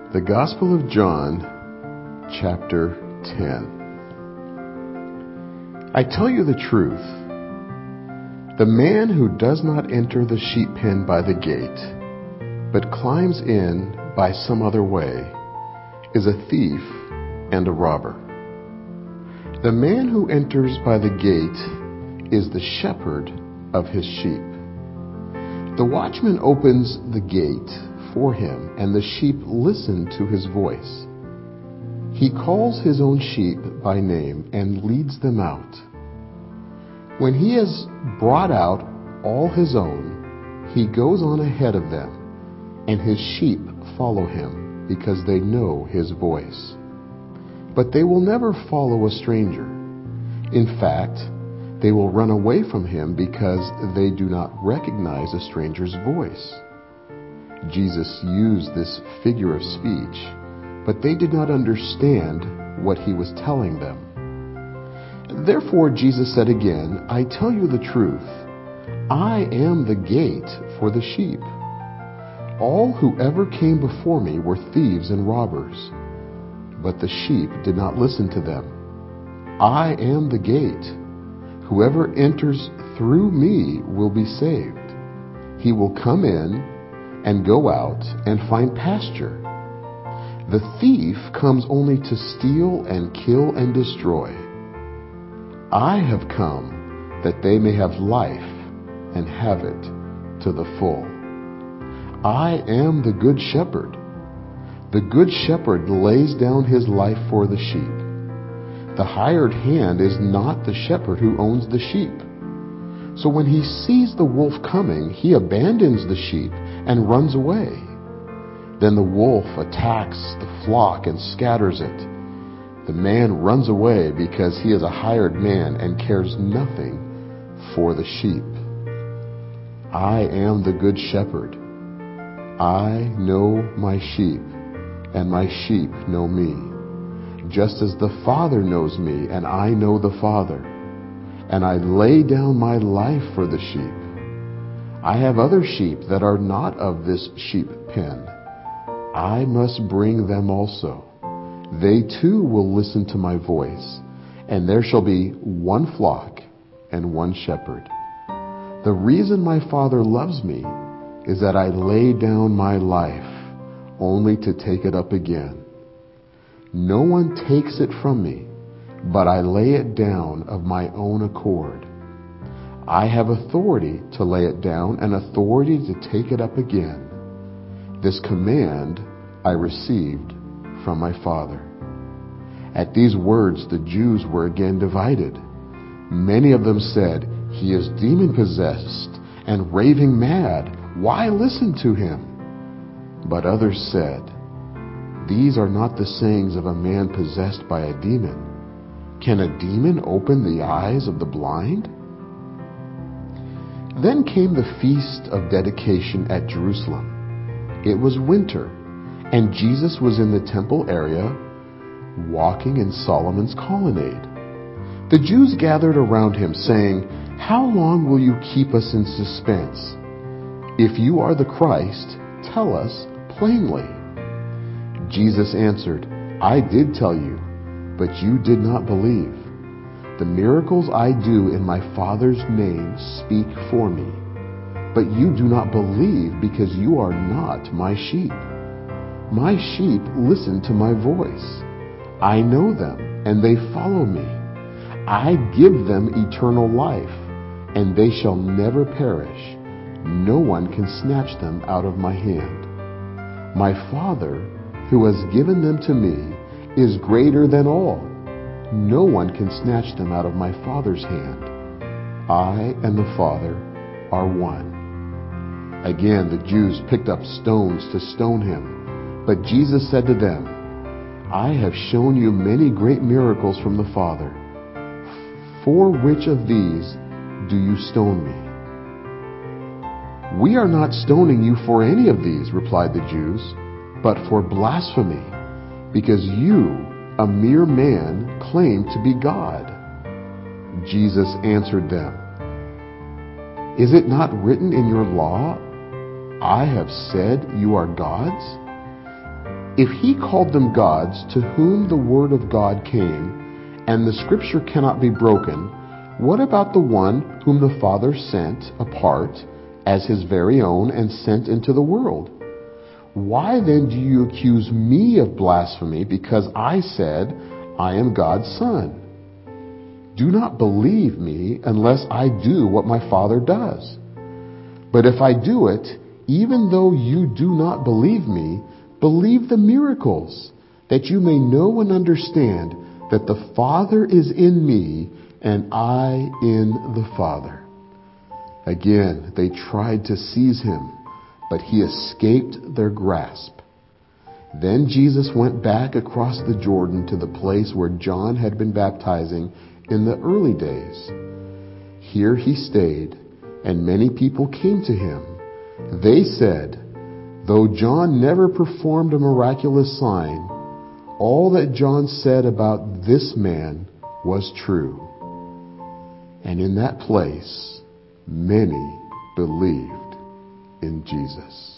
The Gospel of John, chapter 10. I tell you the truth. The man who does not enter the sheep pen by the gate, but climbs in by some other way, is a thief and a robber. The man who enters by the gate is the shepherd of his sheep. The watchman opens the gate for him, and the sheep listen to his voice. He calls his own sheep by name and leads them out. When he has brought out all his own, he goes on ahead of them, and his sheep follow him because they know his voice. But they will never follow a stranger. In fact, they will run away from him because they do not recognize a stranger's voice. Jesus used this figure of speech, but they did not understand what he was telling them. Therefore Jesus said again, I tell you the truth. I am the gate for the sheep. All who ever came before me were thieves and robbers, but the sheep did not listen to them. I am the gate. Whoever enters through me will be saved. He will come in and go out and find pasture. The thief comes only to steal and kill and destroy. I have come that they may have life and have it to the full. I am the good shepherd. The good shepherd lays down his life for the sheep. The hired hand is not the shepherd who owns the sheep. So when he sees the wolf coming, he abandons the sheep and runs away. Then the wolf attacks the flock and scatters it. The man runs away because he is a hired man and cares nothing for the sheep. I am the good shepherd. I know my sheep, and my sheep know me, just as the Father knows me, and I know the Father. And I lay down my life for the sheep. I have other sheep that are not of this sheep pen. I must bring them also. They too will listen to my voice, and there shall be one flock and one shepherd. The reason my Father loves me is that I lay down my life only to take it up again. No one takes it from me, but I lay it down of my own accord. I have authority to lay it down and authority to take it up again. This command I received from my Father. At these words, the Jews were again divided. Many of them said, He is demon-possessed and raving mad. Why listen to him? But others said, These are not the sayings of a man possessed by a demon. Can a demon open the eyes of the blind? Then came the feast of dedication at Jerusalem. It was winter, and Jesus was in the temple area, walking in Solomon's colonnade. The Jews gathered around him, saying, How long will you keep us in suspense? If you are the Christ, tell us plainly. Jesus answered, I did tell you, but you did not believe. The miracles I do in my Father's name speak for me. But you do not believe because you are not my sheep. My sheep listen to my voice. I know them, and they follow me. I give them eternal life, and they shall never perish. No one can snatch them out of my hand. My Father, who has given them to me, is greater than all. No one can snatch them out of my Father's hand. I and the Father are one. Again, the Jews picked up stones to stone him. But Jesus said to them, I have shown you many great miracles from the Father. For which of these do you stone me? We are not stoning you for any of these, replied the Jews, but for blasphemy, because you, a mere man, claim to be God. Jesus answered them, Is it not written in your law, I have said you are gods? If he called them gods to whom the word of God came, and the scripture cannot be broken, what about the one whom the Father sent apart as his very own and sent into the world? Why then do you accuse me of blasphemy because I said I am God's son? Do not believe me unless I do what my Father does. But if I do it, even though you do not believe me, believe the miracles, that you may know and understand that the Father is in me and I in the Father. Again, they tried to seize him, but he escaped their grasp. Then Jesus went back across the Jordan to the place where John had been baptizing in the early days. Here he stayed, and many people came to him. They said, "Though John never performed a miraculous sign, all that John said about this man was true." And in that place, many believed in Jesus.